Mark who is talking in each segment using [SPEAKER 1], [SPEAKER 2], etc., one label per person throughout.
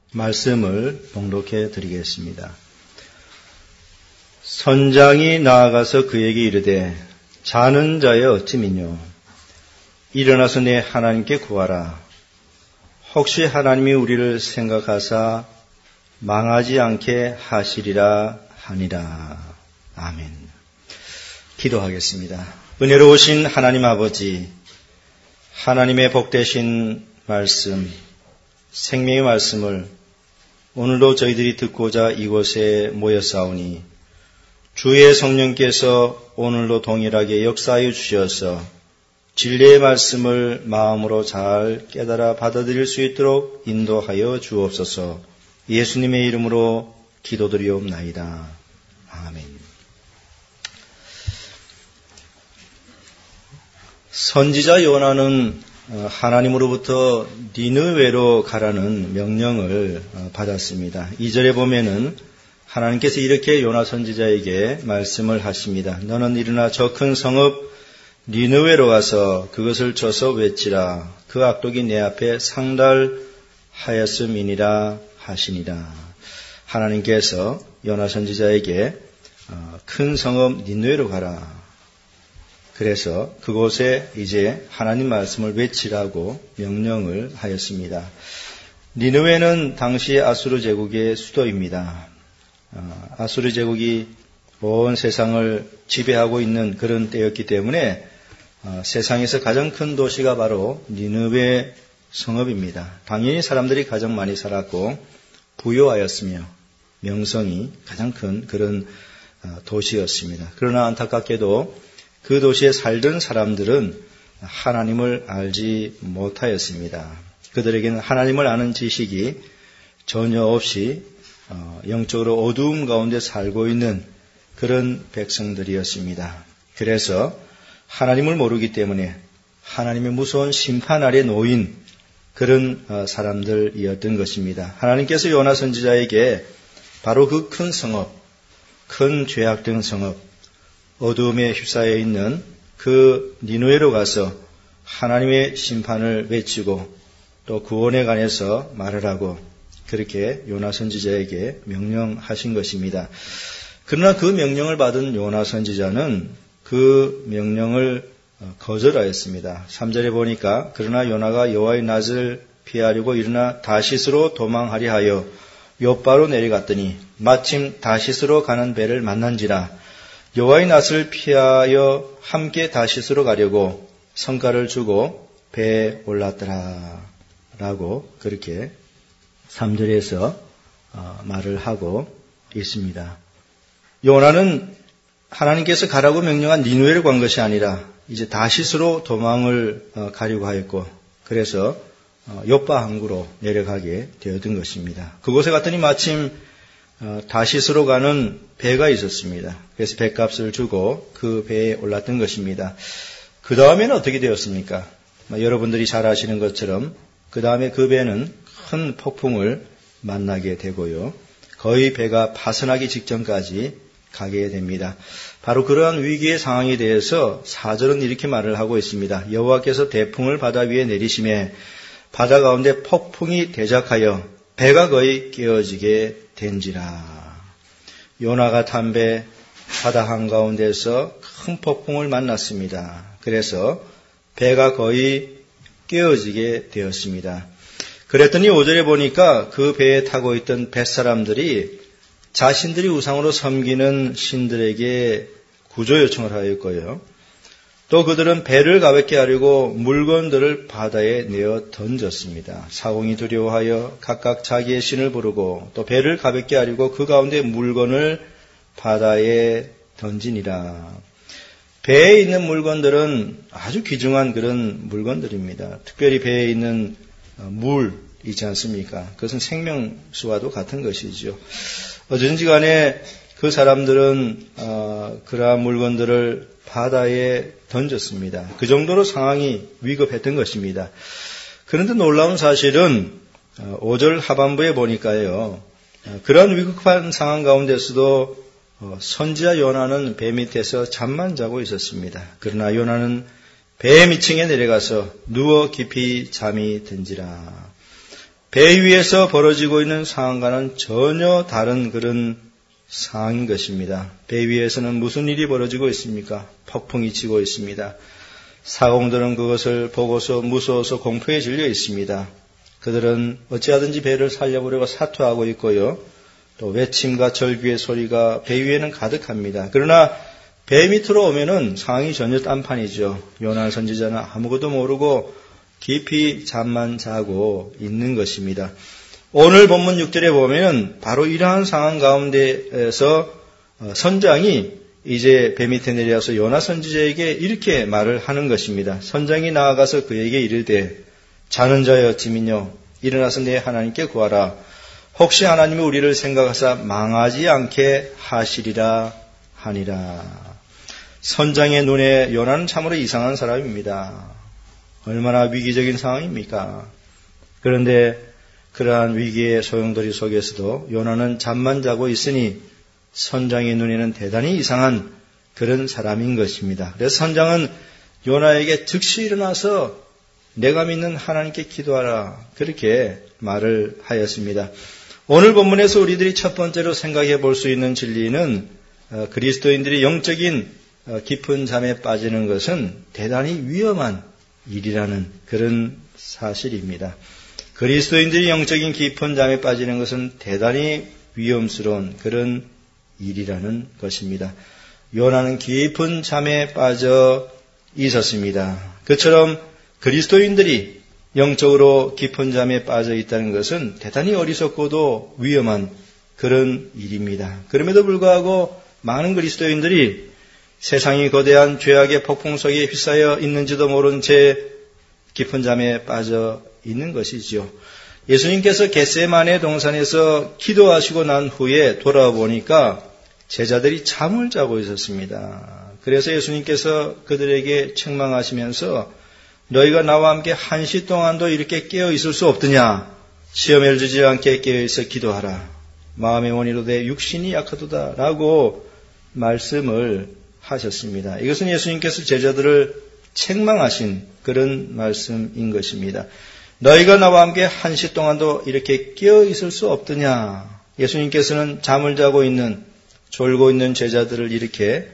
[SPEAKER 1] 말씀을 봉독해 드리겠습니다. 선장이 나아가서 그에게 이르되 자는 자여 어찌미뇨 일어나서 내 하나님께 구하라. 혹시 하나님이 우리를 생각하사 망하지 않게 하시리라 하니라. 아멘. 기도하겠습니다. 은혜로우신 하나님 아버지, 하나님의 복되신 말씀, 생명의 말씀을 오늘도 저희들이 듣고자 이곳에 모였사오니 주의 성령께서 오늘도 동일하게 역사하여 주셔서 진리의 말씀을 마음으로 잘 깨달아 받아들일 수 있도록 인도하여 주옵소서. 예수님의 이름으로 기도드리옵나이다. 아멘. 선지자 요나는 하나님으로부터 니느웨로 가라는 명령을 받았습니다. 2절에 보면은 하나님께서 이렇게 요나 선지자에게 말씀을 하십니다. 너는 일어나 저 큰 성읍 니느웨로 가서 그것을 쳐서 외치라. 그 악독이 내 앞에 상달하였음이니라 하시니라. 하나님께서 요나 선지자에게 큰 성읍 니느웨로 가라. 그래서 그곳에 이제 하나님 말씀을 외치라고 명령을 하였습니다. 니느웨는 당시 아수르 제국의 수도입니다. 아수르 제국이 온 세상을 지배하고 있는 그런 때였기 때문에 세상에서 가장 큰 도시가 바로 니느웨 성읍입니다. 당연히 사람들이 가장 많이 살았고 부유하였으며 명성이 가장 큰 그런 도시였습니다. 그러나 안타깝게도 그 도시에 살던 사람들은 하나님을 알지 못하였습니다. 그들에게는 하나님을 아는 지식이 전혀 없이 영적으로 어두움 가운데 살고 있는 그런 백성들이었습니다. 그래서 하나님을 모르기 때문에 하나님의 무서운 심판 아래 놓인 그런 사람들이었던 것입니다. 하나님께서 요나 선지자에게 바로 그 큰 성읍, 큰 죄악된 성읍, 어두움에 휩싸여 있는 그 니느웨로 가서 하나님의 심판을 외치고 또 구원에 관해서 말을 하고 그렇게 요나 선지자에게 명령하신 것입니다. 그러나 그 명령을 받은 요나 선지자는 그 명령을 거절하였습니다. 3절에 보니까 그러나 요나가 여호와의 낯을 피하려고 일어나 다시스로 도망하려 하여 욥바로 내려갔더니 마침 다시스로 가는 배를 만난지라. 여호와의 낯을 피하여 함께 다시스로 가려고 성과를 주고 배에 올랐더라 라고 그렇게 3절에서 말을 하고 있습니다. 요나는 하나님께서 가라고 명령한 니느웨를 간 것이 아니라 이제 다시스로 도망을 가려고 하였고 그래서 욥바 항구로 내려가게 되었던 것입니다. 그곳에 갔더니 마침 다시스로 가는 배가 있었습니다. 그래서 배값을 주고 그 배에 올랐던 것입니다. 그 다음에는 어떻게 되었습니까? 여러분들이 잘 아시는 것처럼 그 다음에 그 배는 큰 폭풍을 만나게 되고요. 거의 배가 파손하기 직전까지 가게 됩니다. 바로 그러한 위기의 상황에 대해서 4절은 이렇게 말을 하고 있습니다. 여호와께서 대풍을 바다 위에 내리심에 바다 가운데 폭풍이 대작하여 배가 거의 깨어지게 된지라. 요나가 탄 배 바다 한가운데서 큰 폭풍을 만났습니다. 그래서 배가 거의 깨어지게 되었습니다. 그랬더니 5절에 보니까 그 배에 타고 있던 뱃사람들이 자신들이 우상으로 섬기는 신들에게 구조 요청을 하였고요. 또 그들은 배를 가볍게 하려고 물건들을 바다에 내어 던졌습니다. 사공이 두려워하여 각각 자기의 신을 부르고 또 배를 가볍게 하려고 그 가운데 물건을 바다에 던지니라. 배에 있는 물건들은 아주 귀중한 그런 물건들입니다. 특별히 배에 있는 물 있지 않습니까? 그것은 생명수와도 같은 것이죠. 어쩐지 간에 그 사람들은 그러한 물건들을 바다에 던졌습니다. 그 정도로 상황이 위급했던 것입니다. 그런데 놀라운 사실은 5절 하반부에 보니까요. 그런 위급한 상황 가운데서도 선지자 요나는 배 밑에서 잠만 자고 있었습니다. 그러나 요나는 배 밑층에 내려가서 누워 깊이 잠이 든지라. 배 위에서 벌어지고 있는 상황과는 전혀 다른 그런 상황인 것입니다. 배 위에서는 무슨 일이 벌어지고 있습니까? 폭풍이 치고 있습니다. 사공들은 그것을 보고서 무서워서 공포에 질려 있습니다. 그들은 어찌하든지 배를 살려보려고 사투하고 있고요. 또 외침과 절규의 소리가 배 위에는 가득합니다. 그러나 배 밑으로 오면은 상황이 전혀 딴판이죠. 요나 선지자는 아무것도 모르고 깊이 잠만 자고 있는 것입니다. 오늘 본문 6절에 보면 바로 이러한 상황 가운데에서 선장이 이제 배 밑에 내려와서 요나 선지자에게 이렇게 말을 하는 것입니다. 선장이 나아가서 그에게 이르되 자는 자여 어찌미뇨 일어나서 내 하나님께 구하라. 혹시 하나님이 우리를 생각하사 망하지 않게 하시리라 하니라. 선장의 눈에 요나는 참으로 이상한 사람입니다. 얼마나 위기적인 상황입니까? 그런데 그러한 위기의 소용돌이 속에서도 요나는 잠만 자고 있으니 선장의 눈에는 대단히 이상한 그런 사람인 것입니다. 그래서 선장은 요나에게 즉시 일어나서 내가 믿는 하나님께 기도하라 그렇게 말을 하였습니다. 오늘 본문에서 우리들이 첫 번째로 생각해 볼 수 있는 진리는 그리스도인들이 영적인 깊은 잠에 빠지는 것은 대단히 위험한 일이라는 그런 사실입니다. 그리스도인들이 영적인 깊은 잠에 빠지는 것은 대단히 위험스러운 그런 일이라는 것입니다. 요나는 깊은 잠에 빠져 있었습니다. 그처럼 그리스도인들이 영적으로 깊은 잠에 빠져 있다는 것은 대단히 어리석고도 위험한 그런 일입니다. 그럼에도 불구하고 많은 그리스도인들이 세상이 거대한 죄악의 폭풍 속에 휩싸여 있는지도 모른 채 깊은 잠에 빠져 있는 것이지요. 예수님께서 겟세마네 동산에서 기도하시고 난 후에 돌아보니까 제자들이 잠을 자고 있었습니다. 그래서 예수님께서 그들에게 책망하시면서 너희가 나와 함께 1시 동안도 이렇게 깨어 있을 수 없더냐? 시험에 들지 않게 깨어 있어 기도하라. 마음의 원이로 내 육신이 약하도다 라고 말씀을 하셨습니다. 이것은 예수님께서 제자들을 책망하신 그런 말씀인 것입니다. 너희가 나와 함께 1시 동안도 이렇게 깨어 있을 수 없더냐? 예수님께서는 잠을 자고 있는 졸고 있는 제자들을 이렇게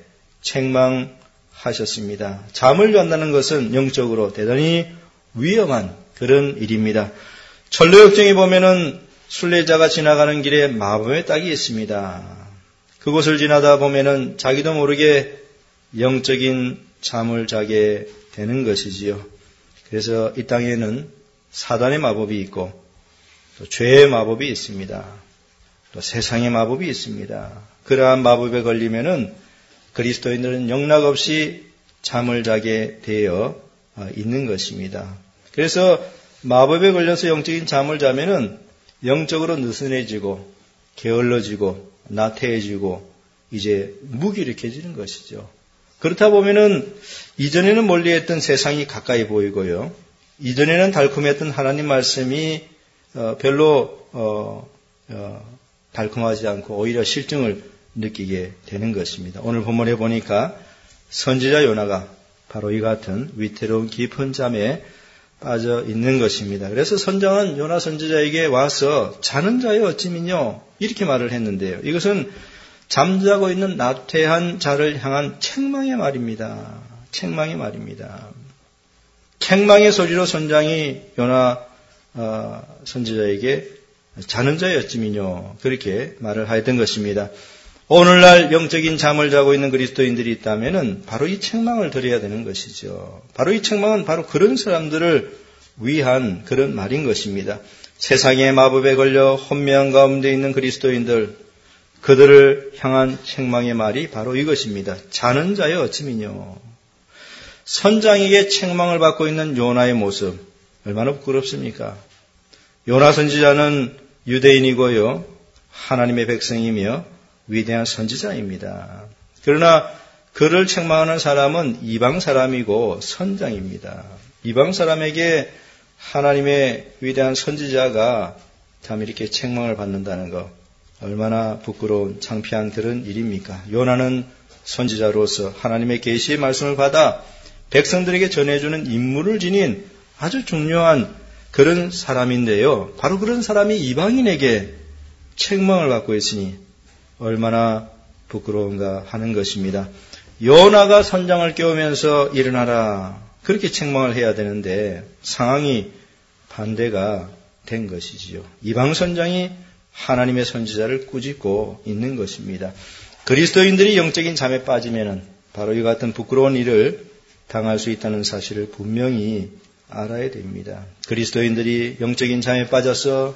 [SPEAKER 1] 책망하셨습니다. 잠을 잔다는 것은 영적으로 대단히 위험한 그런 일입니다. 철로역정에 보면은 순례자가 지나가는 길에 마법의 딱이 있습니다. 그곳을 지나다 보면은 자기도 모르게 영적인 잠을 자게 되는 것이지요. 그래서 이 땅에는 사단의 마법이 있고 또 죄의 마법이 있습니다. 또 세상의 마법이 있습니다. 그러한 마법에 걸리면은 그리스도인들은 영락없이 잠을 자게 되어 있는 것입니다. 그래서 마법에 걸려서 영적인 잠을 자면은 영적으로 느슨해지고 게을러지고 나태해지고 이제 무기력해지는 것이죠. 그렇다 보면은 이전에는 멀리했던 세상이 가까이 보이고요. 이전에는 달콤했던 하나님 말씀이 별로 달콤하지 않고 오히려 실증을 느끼게 되는 것입니다. 오늘 본문에 보니까 선지자 요나가 바로 이 같은 위태로운 깊은 잠에 빠져 있는 것입니다. 그래서 선장은 요나 선지자에게 와서 자는 자여 어찌미뇨 이렇게 말을 했는데요. 이것은 잠자고 있는 나태한 자를 향한 책망의 말입니다. 책망의 말입니다. 책망의 소리로 선장이 요나 선지자에게 자는 자여 어찌미뇨 그렇게 말을 하였던 것입니다. 오늘날 영적인 잠을 자고 있는 그리스도인들이 있다면 바로 이 책망을 드려야 되는 것이죠. 바로 이 책망은 바로 그런 사람들을 위한 그런 말인 것입니다. 세상의 마법에 걸려 혼미한 가운데 있는 그리스도인들, 그들을 향한 책망의 말이 바로 이것입니다. 자는 자여 어찌미뇨. 선장에게 책망을 받고 있는 요나의 모습 얼마나 부끄럽습니까? 요나 선지자는 유대인이고요. 하나님의 백성이며 위대한 선지자입니다. 그러나 그를 책망하는 사람은 이방 사람이고 선장입니다. 이방 사람에게 하나님의 위대한 선지자가 참 이렇게 책망을 받는다는 것 얼마나 부끄러운 창피한 그런 일입니까? 요나는 선지자로서 하나님의 계시의 말씀을 받아 백성들에게 전해주는 임무를 지닌 아주 중요한 그런 사람인데요. 바로 그런 사람이 이방인에게 책망을 받고 있으니 얼마나 부끄러운가 하는 것입니다. 요나가 선장을 깨우면서 일어나라. 그렇게 책망을 해야 되는데 상황이 반대가 된 것이지요. 이방 선장이 하나님의 선지자를 꾸짖고 있는 것입니다. 그리스도인들이 영적인 잠에 빠지면은 바로 이 같은 부끄러운 일을 당할 수 있다는 사실을 분명히 알아야 됩니다. 그리스도인들이 영적인 잠에 빠져서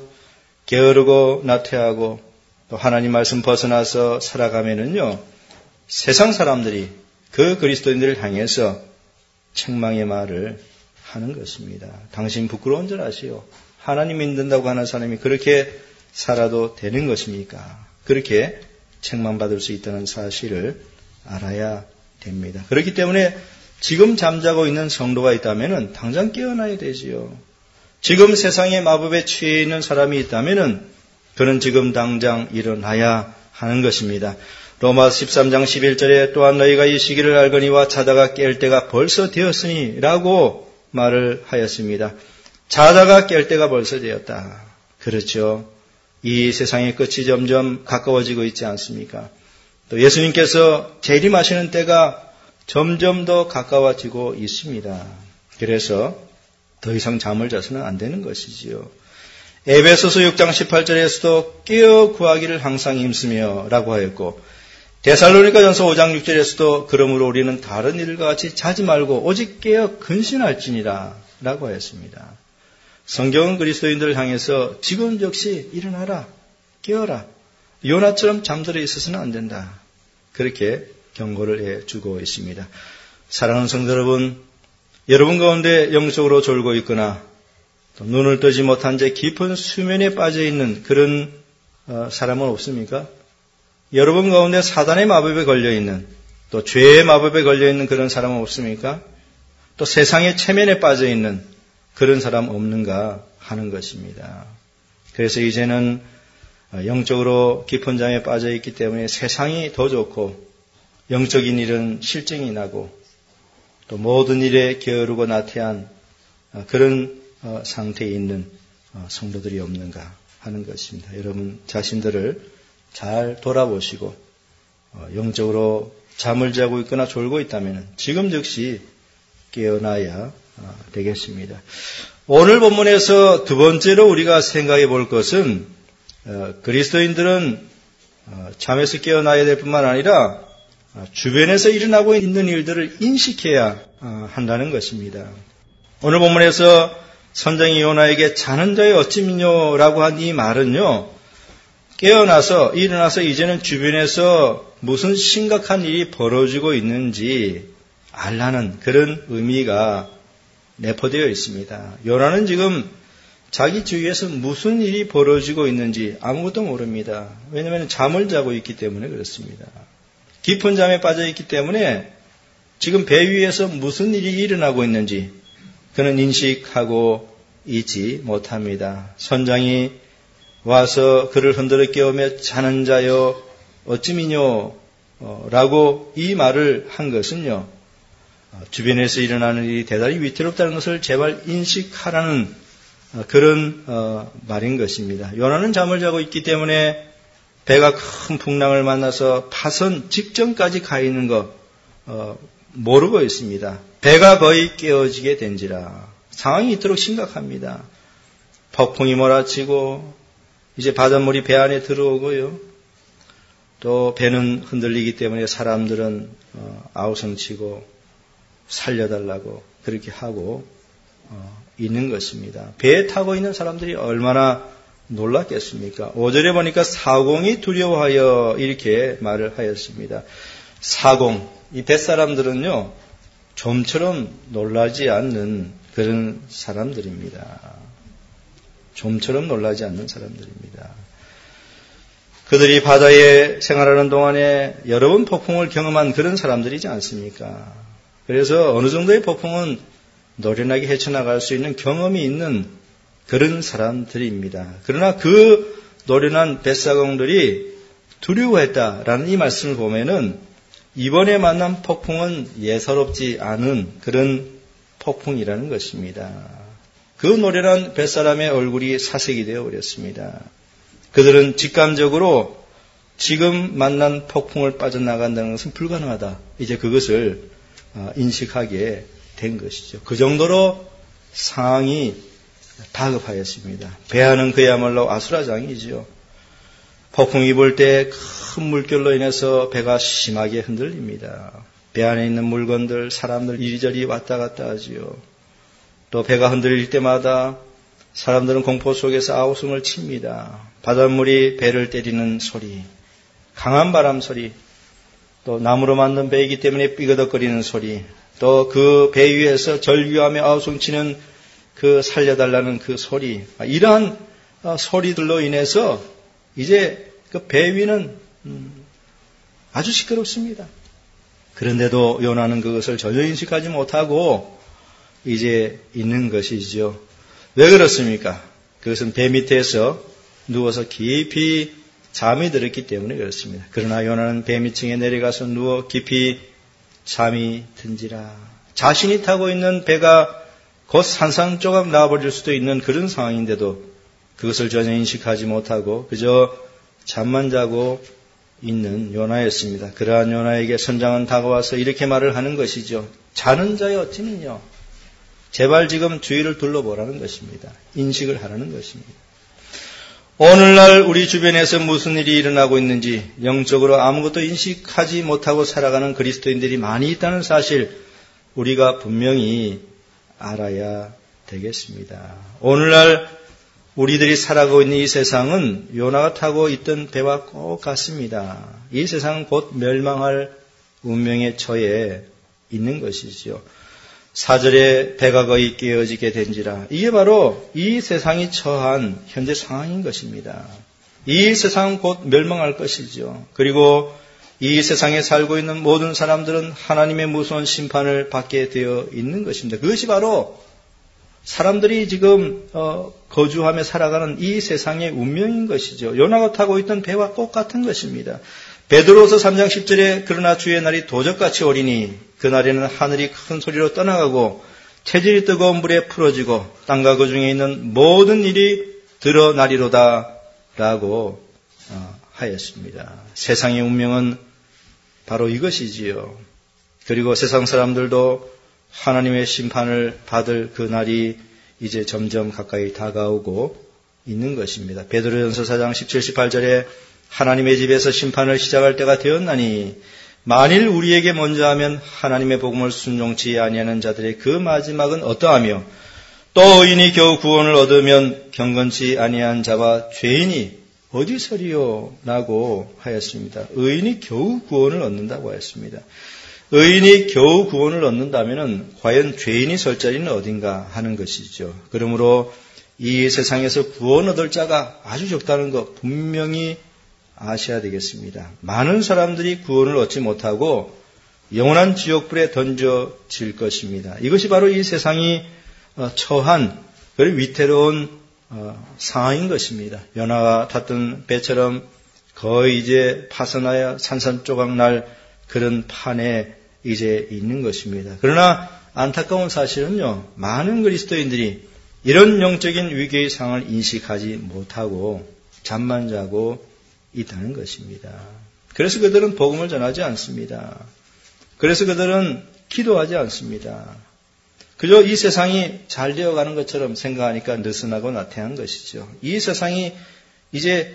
[SPEAKER 1] 게으르고 나태하고 또 하나님 말씀 벗어나서 살아가면은요, 세상 사람들이 그 그리스도인들을 향해서 책망의 말을 하는 것입니다. 당신 부끄러운 줄 아시오. 하나님 믿는다고 하는 사람이 그렇게 살아도 되는 것입니까? 그렇게 책망받을 수 있다는 사실을 알아야 됩니다. 그렇기 때문에 지금 잠자고 있는 성도가 있다면 당장 깨어나야 되지요. 지금 세상의 마법에 취해 있는 사람이 있다면 그는 지금 당장 일어나야 하는 것입니다. 로마서 13장 11절에 또한 너희가 이 시기를 알거니와 자다가 깰 때가 벌써 되었으니 라고 말을 하였습니다. 자다가 깰 때가 벌써 되었다. 그렇죠. 이 세상의 끝이 점점 가까워지고 있지 않습니까? 또 예수님께서 재림하시는 때가 점점 더 가까워지고 있습니다. 그래서 더 이상 잠을 자서는 안 되는 것이지요. 에베소서 6장 18절에서도 깨어 구하기를 항상 힘쓰며 라고 하였고 데살로니가전서 5장 6절에서도 그러므로 우리는 다른 일과 같이 자지 말고 오직 깨어 근신할지니라 라고 하였습니다. 성경은 그리스도인들을 향해서 지금 즉시 일어나라, 깨어라, 요나처럼 잠들어 있어서는 안 된다. 그렇게 경고를 해주고 있습니다. 사랑하는 성도 여러분 가운데 영적으로 졸고 있거나 또 눈을 뜨지 못한 채 깊은 수면에 빠져 있는 그런 사람은 없습니까? 여러분 가운데 사단의 마법에 걸려 있는 또 죄의 마법에 걸려 있는 그런 사람은 없습니까? 또 세상의 체면에 빠져 있는 그런 사람 없는가 하는 것입니다. 그래서 이제는 영적으로 깊은 잠에 빠져 있기 때문에 세상이 더 좋고 영적인 일은 실증이 나고 또 모든 일에 게으르고 나태한 그런 상태에 있는 성도들이 없는가 하는 것입니다. 여러분 자신들을 잘 돌아보시고 영적으로 잠을 자고 있거나 졸고 있다면 지금 즉시 깨어나야 되겠습니다. 오늘 본문에서 두 번째로 우리가 생각해 볼 것은 그리스도인들은 잠에서 깨어나야 될 뿐만 아니라 주변에서 일어나고 있는 일들을 인식해야 한다는 것입니다. 오늘 본문에서 선장이 요나에게 자는 자의 어찌미뇨라고 한 이 말은요, 깨어나서 일어나서 이제는 주변에서 무슨 심각한 일이 벌어지고 있는지 알라는 그런 의미가 내포되어 있습니다. 요나는 지금 자기 주위에서 무슨 일이 벌어지고 있는지 아무것도 모릅니다. 왜냐하면 잠을 자고 있기 때문에 그렇습니다. 깊은 잠에 빠져 있기 때문에 지금 배 위에서 무슨 일이 일어나고 있는지 그는 인식하고 있지 못합니다. 선장이 와서 그를 흔들어 깨우며 자는 자여 어찌미뇨 라고 이 말을 한 것은요, 주변에서 일어나는 일이 대단히 위태롭다는 것을 제발 인식하라는 그런 말인 것입니다. 요나는 잠을 자고 있기 때문에 배가 큰 풍랑을 만나서 파선 직전까지 가 있는 거 모르고 있습니다. 배가 거의 깨어지게 된지라. 상황이 이토록 심각합니다. 폭풍이 몰아치고 이제 바닷물이 배 안에 들어오고요. 또 배는 흔들리기 때문에 사람들은 아우성치고 살려달라고 그렇게 하고 있는 것입니다. 배에 타고 있는 사람들이 얼마나 놀랐겠습니까? 5절에 보니까 사공이 두려워하여 이렇게 말을 하였습니다. 사공, 이 뱃사람들은요, 좀처럼 놀라지 않는 그런 사람들입니다. 좀처럼 놀라지 않는 사람들입니다. 그들이 바다에 생활하는 동안에 여러 번 폭풍을 경험한 그런 사람들이지 않습니까? 그래서 어느 정도의 폭풍은 노련하게 헤쳐나갈 수 있는 경험이 있는 그런 사람들입니다. 그러나 그 노련한 뱃사공들이 두려워했다라는 이 말씀을 보면은 이번에 만난 폭풍은 예사롭지 않은 그런 폭풍이라는 것입니다. 그 노련한 뱃사람의 얼굴이 사색이 되어버렸습니다. 그들은 직감적으로 지금 만난 폭풍을 빠져나간다는 것은 불가능하다. 이제 그것을 인식하게 된 것이죠. 그 정도로 상황이 다급하였습니다. 배하는 그야말로 아수라장이죠. 폭풍이 불 때 큰 물결로 인해서 배가 심하게 흔들립니다. 배 안에 있는 물건들, 사람들 이리저리 왔다 갔다 하지요. 또 배가 흔들릴 때마다 사람들은 공포 속에서 아우성을 칩니다. 바닷물이 배를 때리는 소리, 강한 바람 소리, 또 나무로 만든 배이기 때문에 삐그덕거리는 소리, 또 그 배 위에서 절규하며 아우성치는 그 살려달라는 그 소리, 이러한 소리들로 인해서 이제 그 배 위는 아주 시끄럽습니다. 그런데도 요나는 그것을 전혀 인식하지 못하고 이제 있는 것이죠. 왜 그렇습니까? 그것은 배 밑에서 누워서 깊이 잠이 들었기 때문에 그렇습니다. 그러나 요나는 배 밑층에 내려가서 누워 깊이 잠이 든지라. 자신이 타고 있는 배가 곧 산산조각 나버릴 수도 있는 그런 상황인데도 그것을 전혀 인식하지 못하고 그저 잠만 자고 있는 요나였습니다. 그러한 요나에게 선장은 다가와서 이렇게 말을 하는 것이죠. 자는 자여 어찌는요. 제발 지금 주위를 둘러보라는 것입니다. 인식을 하라는 것입니다. 오늘날 우리 주변에서 무슨 일이 일어나고 있는지 영적으로 아무것도 인식하지 못하고 살아가는 그리스도인들이 많이 있다는 사실 우리가 분명히 알아야 되겠습니다. 오늘날 우리들이 살아가고 있는 이 세상은 요나가 타고 있던 배와 꼭 같습니다. 이 세상은 곧 멸망할 운명에 처해 있는 것이지요. 4절에 배가 거의 깨어지게 된지라. 이게 바로 이 세상이 처한 현재 상황인 것입니다. 이 세상은 곧 멸망할 것이죠. 그리고 이 세상에 살고 있는 모든 사람들은 하나님의 무서운 심판을 받게 되어 있는 것입니다. 그것이 바로 사람들이 지금 거주하며 살아가는 이 세상의 운명인 것이죠. 요나가 타고 있던 배와 똑같은 것입니다. 베드로서 3장 10절에 그러나 주의 날이 도적같이 오리니 그날에는 하늘이 큰 소리로 떠나가고 체질이 뜨거운 불에 풀어지고 땅과 그 중에 있는 모든 일이 드러나리로다 라고 하였습니다. 세상의 운명은 바로 이것이지요. 그리고 세상 사람들도 하나님의 심판을 받을 그 날이 이제 점점 가까이 다가오고 있는 것입니다. 베드로전서 4장 17, 18절에 하나님의 집에서 심판을 시작할 때가 되었나니 만일 우리에게 먼저 하면 하나님의 복음을 순종치 아니하는 자들의 그 마지막은 어떠하며 또 의인이 겨우 구원을 얻으면 경건치 아니한 자와 죄인이 어디서리요? 라고 하였습니다. 의인이 겨우 구원을 얻는다고 하였습니다. 의인이 겨우 구원을 얻는다면 과연 죄인이 설 자리는 어딘가 하는 것이죠. 그러므로 이 세상에서 구원 얻을 자가 아주 적다는 것 분명히 아셔야 되겠습니다. 많은 사람들이 구원을 얻지 못하고 영원한 지옥불에 던져질 것입니다. 이것이 바로 이 세상이 처한 그리고 위태로운 상황인 것입니다. 요나가 탔던 배처럼 거의 이제 파선하여 산산조각 날 그런 판에 이제 있는 것입니다. 그러나 안타까운 사실은요, 많은 그리스도인들이 이런 영적인 위기의 상황을 인식하지 못하고 잠만 자고 있다는 것입니다. 그래서 그들은 복음을 전하지 않습니다. 그래서 그들은 기도하지 않습니다. 그저 이 세상이 잘 되어가는 것처럼 생각하니까 느슨하고 나태한 것이죠. 이 세상이 이제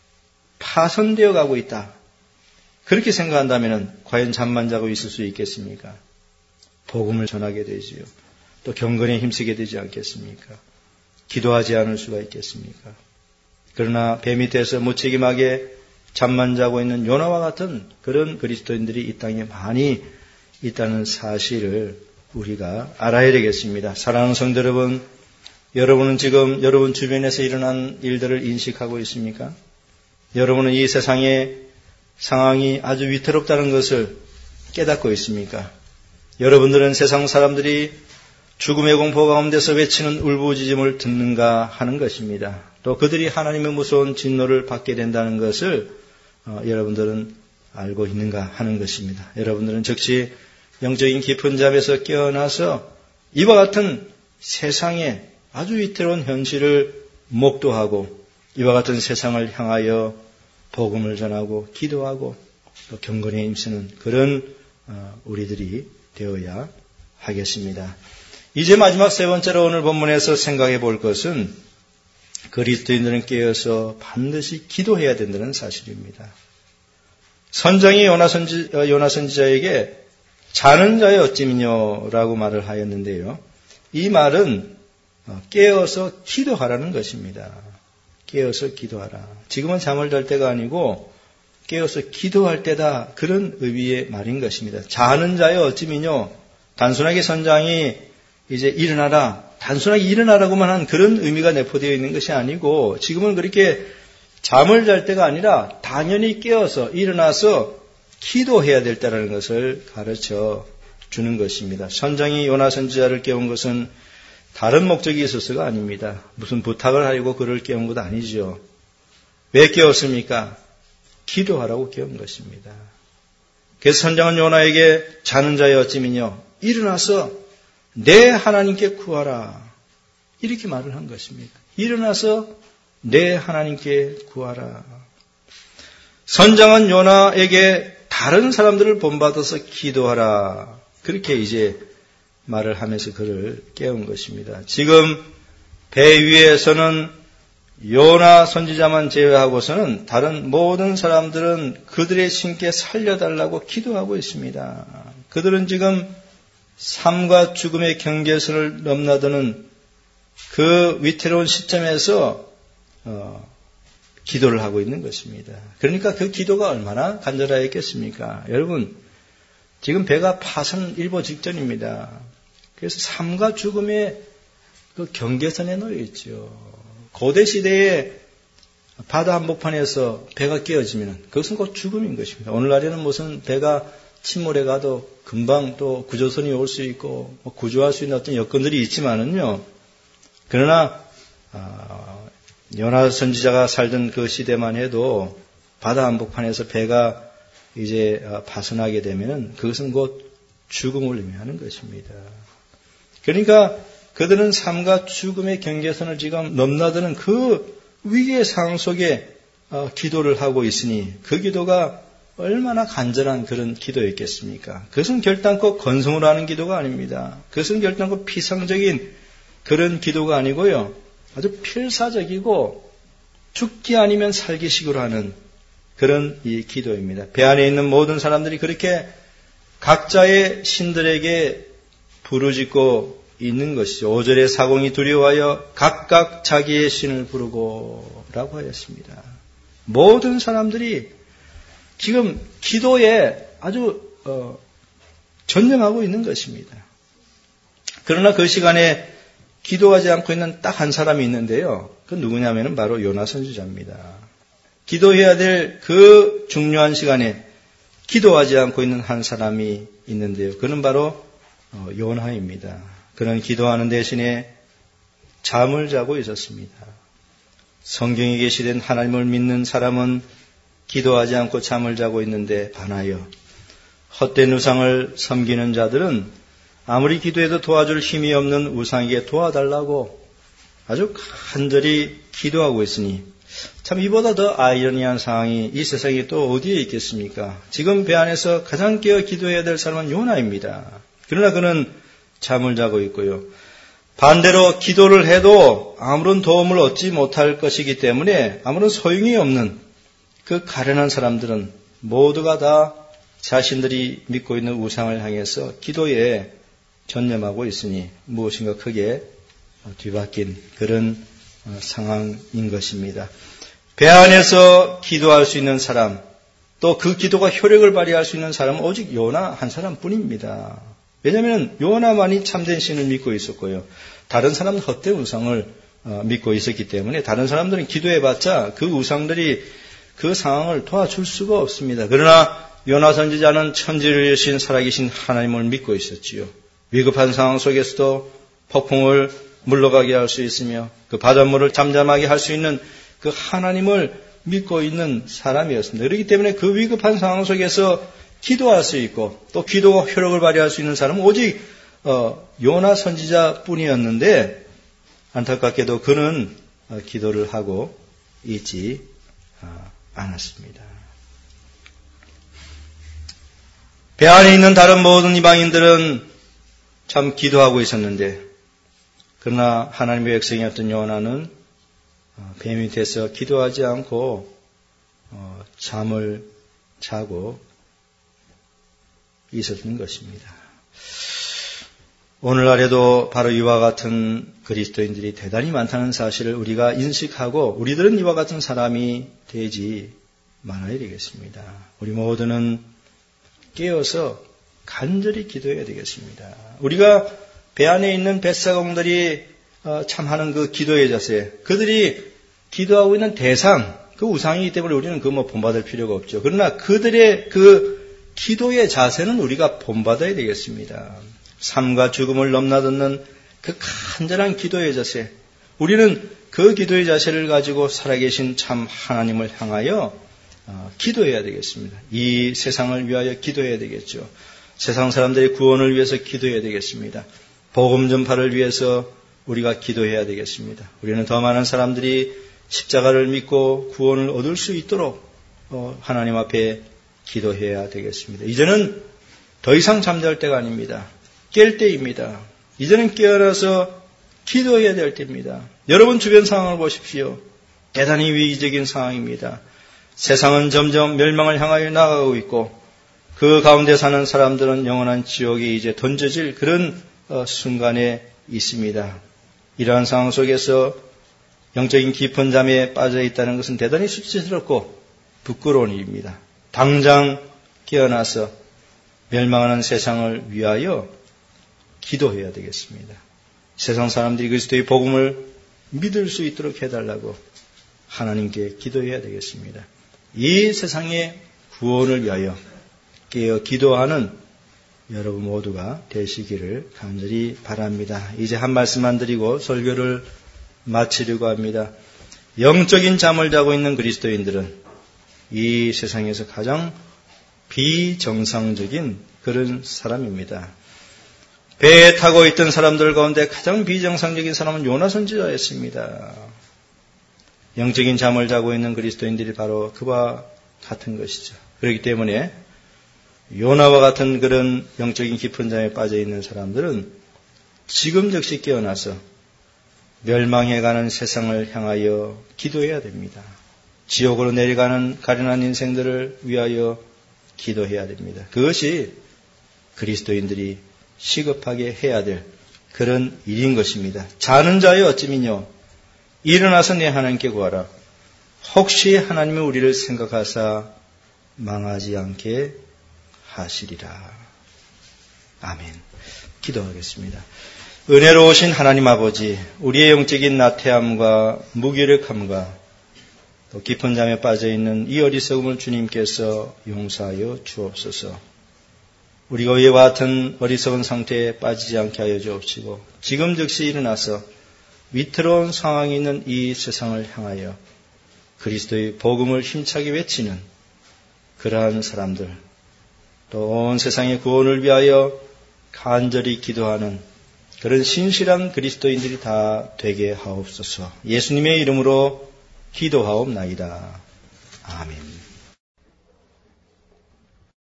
[SPEAKER 1] 파손되어 가고 있다. 그렇게 생각한다면 과연 잠만 자고 있을 수 있겠습니까? 복음을 전하게 되지요. 또 경건에 힘쓰게 되지 않겠습니까? 기도하지 않을 수가 있겠습니까? 그러나 배 밑에서 무책임하게 잠만 자고 있는 요나와 같은 그런 그리스도인들이 이 땅에 많이 있다는 사실을 우리가 알아야 되겠습니다. 사랑하는 성도 여러분, 여러분은 지금 여러분 주변에서 일어난 일들을 인식하고 있습니까? 여러분은 이 세상의 상황이 아주 위태롭다는 것을 깨닫고 있습니까? 여러분들은 세상 사람들이 죽음의 공포 가운데서 외치는 울부짖음을 듣는가 하는 것입니다. 또 그들이 하나님의 무서운 진노를 받게 된다는 것을 여러분들은 알고 있는가 하는 것입니다. 여러분들은 즉시 영적인 깊은 잠에서 깨어나서 이와 같은 세상의 아주 위태로운 현실을 목도하고 이와 같은 세상을 향하여 복음을 전하고 기도하고 또 경건에 힘쓰는 그런 우리들이 되어야 하겠습니다. 이제 마지막 세 번째로 오늘 본문에서 생각해 볼 것은 그리스도인들은 깨어서 반드시 기도해야 된다는 사실입니다. 선장이 요나 선지자에게 자는 자의 어찌미뇨라고 말을 하였는데요. 이 말은 깨어서 기도하라는 것입니다. 깨어서 기도하라. 지금은 잠을 잘 때가 아니고 깨어서 기도할 때다. 그런 의미의 말인 것입니다. 자는 자의 어찌미뇨. 단순하게 선장이 이제 일어나라. 단순하게 일어나라고만 한 그런 의미가 내포되어 있는 것이 아니고 지금은 그렇게 잠을 잘 때가 아니라 당연히 깨어서 일어나서 기도해야 될 때라는 것을 가르쳐 주는 것입니다. 선장이 요나 선지자를 깨운 것은 다른 목적이 있어서가 아닙니다. 무슨 부탁을 하려고 그를 깨운 것 아니죠. 왜 깨웠습니까? 기도하라고 깨운 것입니다. 그래서 선장은 요나에게 자는 자의 어찌미뇨 일어나서 내 하나님께 구하라. 이렇게 말을 한 것입니다. 일어나서 내 하나님께 구하라. 선장은 요나에게 다른 사람들을 본받아서 기도하라. 그렇게 이제 말을 하면서 그를 깨운 것입니다. 지금 배 위에서는 요나 선지자만 제외하고서는 다른 모든 사람들은 그들의 신께 살려달라고 기도하고 있습니다. 그들은 지금 삶과 죽음의 경계선을 넘나드는 그 위태로운 시점에서 기도를 하고 있는 것입니다. 그러니까 그 기도가 얼마나 간절하였겠습니까? 여러분, 지금 배가 파산 일보 직전입니다. 그래서 삶과 죽음의 그 경계선에 놓여 있죠. 고대 시대에 바다 한복판에서 배가 깨어지면 그것은 곧 죽음인 것입니다. 오늘날에는 무슨 배가 침몰해 가도 금방 또 구조선이 올 수 있고 구조할 수 있는 어떤 여건들이 있지만은요. 그러나 요나 선지자가 살던 그 시대만 해도 바다 한복판에서 배가 이제 파손하게 되면은 그것은 곧 죽음을 의미하는 것입니다. 그러니까 그들은 삶과 죽음의 경계선을 지금 넘나드는 그 위기의 상황 속에 기도를 하고 있으니 그 기도가 얼마나 간절한 그런 기도였겠습니까? 그것은 결단코 건성으로 하는 기도가 아닙니다. 그것은 결단코 피상적인 그런 기도가 아니고요. 아주 필사적이고 죽기 아니면 살기식으로 하는 그런 이 기도입니다. 배 안에 있는 모든 사람들이 그렇게 각자의 신들에게 부르짖고 있는 것이죠. 5절에 사공이 두려워하여 각각 자기의 신을 부르고 라고 하였습니다. 모든 사람들이 지금 기도에 아주 전념하고 있는 것입니다. 그러나 그 시간에 기도하지 않고 있는 딱 한 사람이 있는데요. 그 누구냐면 바로 요나 선지자입니다. 기도해야 될 그 중요한 시간에 기도하지 않고 있는 한 사람이 있는데요. 그는 바로 요나입니다. 그는 기도하는 대신에 잠을 자고 있었습니다. 성경에 계시된 하나님을 믿는 사람은 기도하지 않고 잠을 자고 있는데 반하여 헛된 우상을 섬기는 자들은 아무리 기도해도 도와줄 힘이 없는 우상에게 도와달라고 아주 간절히 기도하고 있으니 참 이보다 더 아이러니한 상황이 이 세상에 또 어디에 있겠습니까? 지금 배 안에서 가장 깨어 기도해야 될 사람은 요나입니다. 그러나 그는 잠을 자고 있고요. 반대로 기도를 해도 아무런 도움을 얻지 못할 것이기 때문에 아무런 소용이 없는 그 가련한 사람들은 모두가 다 자신들이 믿고 있는 우상을 향해서 기도에 전념하고 있으니 무엇인가 크게 뒤바뀐 그런 상황인 것입니다. 배 안에서 기도할 수 있는 사람, 또 그 기도가 효력을 발휘할 수 있는 사람은 오직 요나 한 사람뿐입니다. 왜냐하면 요나만이 참된 신을 믿고 있었고요. 다른 사람은 헛된 우상을 믿고 있었기 때문에 다른 사람들은 기도해봤자 그 우상들이 그 상황을 도와줄 수가 없습니다. 그러나 요나 선지자는 천지를 여신 살아계신 하나님을 믿고 있었지요. 위급한 상황 속에서도 폭풍을 물러가게 할 수 있으며 그 바닷물을 잠잠하게 할 수 있는 그 하나님을 믿고 있는 사람이었습니다. 그렇기 때문에 그 위급한 상황 속에서 기도할 수 있고 또 기도가 효력을 발휘할 수 있는 사람은 오직 요나 선지자뿐이었는데 안타깝게도 그는 기도를 하고 있지 않았습니다. 배 안에 있는 다른 모든 이방인들은 참 기도하고 있었는데, 그러나 하나님의 백성이었던 요나는 배 밑에서 기도하지 않고 잠을 자고 있었던 것입니다. 오늘날에도 바로 이와 같은 그리스도인들이 대단히 많다는 사실을 우리가 인식하고 우리들은 이와 같은 사람이 되지 말아야 되겠습니다. 우리 모두는 깨어서 간절히 기도해야 되겠습니다. 우리가 배 안에 있는 뱃사공들이 참 하는 그 기도의 자세, 그들이 기도하고 있는 대상, 그 우상이기 때문에 우리는 본받을 필요가 없죠. 그러나 그들의 그 기도의 자세는 우리가 본받아야 되겠습니다. 삶과 죽음을 넘나드는 그 간절한 기도의 자세, 우리는 그 기도의 자세를 가지고 살아계신 참 하나님을 향하여 기도해야 되겠습니다. 이 세상을 위하여 기도해야 되겠죠. 세상 사람들의 구원을 위해서 기도해야 되겠습니다. 복음 전파를 위해서 우리가 기도해야 되겠습니다. 우리는 더 많은 사람들이 십자가를 믿고 구원을 얻을 수 있도록 하나님 앞에 기도해야 되겠습니다. 이제는 더 이상 잠잘 때가 아닙니다. 깰 때입니다. 이제는 깨어나서 기도해야 될 때입니다. 여러분 주변 상황을 보십시오. 대단히 위기적인 상황입니다. 세상은 점점 멸망을 향하여 나아가고 있고 그 가운데 사는 사람들은 영원한 지옥에 이제 던져질 그런 순간에 있습니다. 이러한 상황 속에서 영적인 깊은 잠에 빠져 있다는 것은 대단히 수치스럽고 부끄러운 일입니다. 당장 깨어나서 멸망하는 세상을 위하여 기도해야 되겠습니다. 세상 사람들이 그리스도의 복음을 믿을 수 있도록 해달라고 하나님께 기도해야 되겠습니다. 이 세상의 구원을 위하여 깨어 기도하는 여러분 모두가 되시기를 간절히 바랍니다. 이제 한 말씀만 드리고 설교를 마치려고 합니다. 영적인 잠을 자고 있는 그리스도인들은 이 세상에서 가장 비정상적인 그런 사람입니다. 배에 타고 있던 사람들 가운데 가장 비정상적인 사람은 요나 선지자였습니다. 영적인 잠을 자고 있는 그리스도인들이 바로 그와 같은 것이죠. 그렇기 때문에 요나와 같은 그런 영적인 깊은 잠에 빠져 있는 사람들은 지금 즉시 깨어나서 멸망해가는 세상을 향하여 기도해야 됩니다. 지옥으로 내려가는 가련한 인생들을 위하여 기도해야 됩니다. 그것이 그리스도인들이 시급하게 해야 될 그런 일인 것입니다. 자는 자여 어찌미뇨 일어나서 내 하나님께 구하라. 혹시 하나님이 우리를 생각하사 망하지 않게 하시리라. 아멘. 기도하겠습니다. 은혜로우신 하나님 아버지, 우리의 영적인 나태함과 무기력함과 또 깊은 잠에 빠져있는 이 어리석음을 주님께서 용서하여 주옵소서. 우리가 이와 같은 어리석은 상태에 빠지지 않게 하여 주옵시고 지금 즉시 일어나서 위태로운 상황이 있는 이 세상을 향하여 그리스도의 복음을 힘차게 외치는 그러한 사람들, 또 온 세상의 구원을 위하여 간절히 기도하는 그런 신실한 그리스도인들이 다 되게 하옵소서. 예수님의 이름으로 기도하옵나이다. 아멘.